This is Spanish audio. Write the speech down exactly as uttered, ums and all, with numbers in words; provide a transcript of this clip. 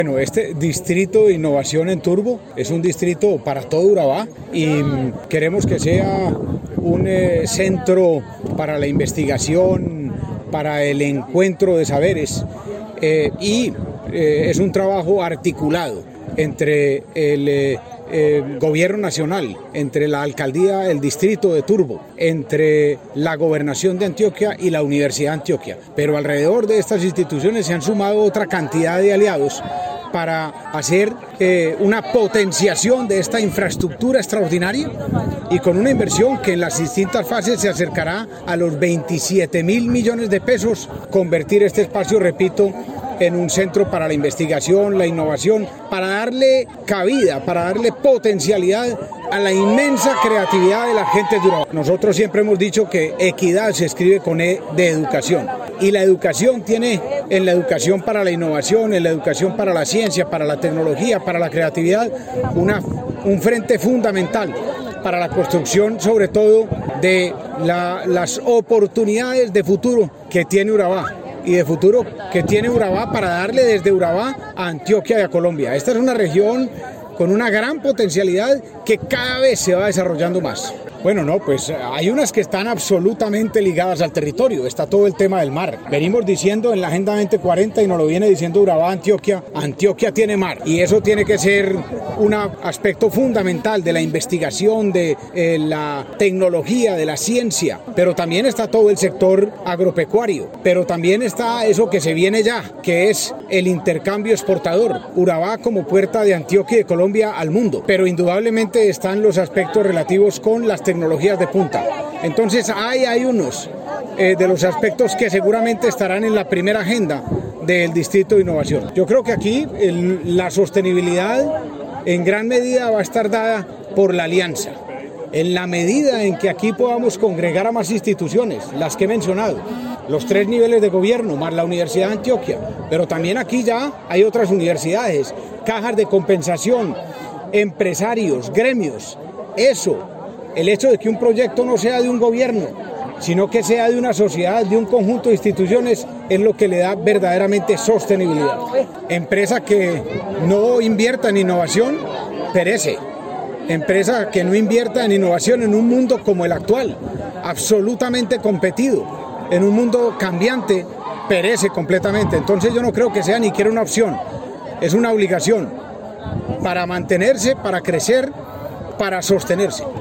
Bueno, este distrito de innovación en Turbo es un distrito para todo Urabá y queremos que sea un eh, centro para la investigación, para el encuentro de saberes eh, y eh, es un trabajo articulado entre el eh, eh, gobierno nacional, entre la alcaldía, el distrito de Turbo, entre la gobernación de Antioquia y la Universidad de Antioquia. Pero alrededor de estas instituciones se han sumado otra cantidad de aliados para hacer eh, una potenciación de esta infraestructura extraordinaria y con una inversión que en las distintas fases se acercará a los veintisiete mil millones de pesos, convertir este espacio, repito, en un centro para la investigación, la innovación, para darle cabida, para darle potencialidad a la inmensa creatividad de la gente de Urabá. Nosotros siempre hemos dicho que equidad se escribe con E de educación y la educación tiene en la educación para la innovación, en la educación para la ciencia, para la tecnología, para la creatividad, una, un frente fundamental para la construcción sobre todo de la, las oportunidades de futuro que tiene Urabá y de futuro que tiene Urabá para darle desde Urabá a Antioquia y a Colombia. Esta es una región con una gran potencialidad que cada vez se va desarrollando más. Bueno, no, pues hay unas que están absolutamente ligadas al territorio. Está todo el tema del mar. Venimos diciendo en la Agenda veinte cuarenta y nos lo viene diciendo Urabá, Antioquia. Antioquia tiene mar y eso tiene que ser un aspecto fundamental de la investigación, de eh, la tecnología, de la ciencia. Pero también está todo el sector agropecuario. Pero también está eso que se viene ya, que es el intercambio exportador. Urabá como puerta de Antioquia y de Colombia al mundo. Pero indudablemente están los aspectos relativos con las tecnologías de punta. Entonces hay, hay unos eh, de los aspectos que seguramente estarán en la primera agenda del Distrito de Innovación. Yo creo que aquí el, la sostenibilidad en gran medida va a estar dada por la alianza. En la medida en que aquí podamos congregar a más instituciones, las que he mencionado, los tres niveles de gobierno, más la Universidad de Antioquia, pero también aquí ya hay otras universidades, cajas de compensación, empresarios, gremios, eso. El hecho de que un proyecto no sea de un gobierno, sino que sea de una sociedad, de un conjunto de instituciones, es lo que le da verdaderamente sostenibilidad. Empresa que no invierta en innovación, perece. Empresa que no invierta en innovación en un mundo como el actual, absolutamente competido, en un mundo cambiante, perece completamente. Entonces yo no creo que sea ni siquiera una opción, es una obligación para mantenerse, para crecer, para sostenerse.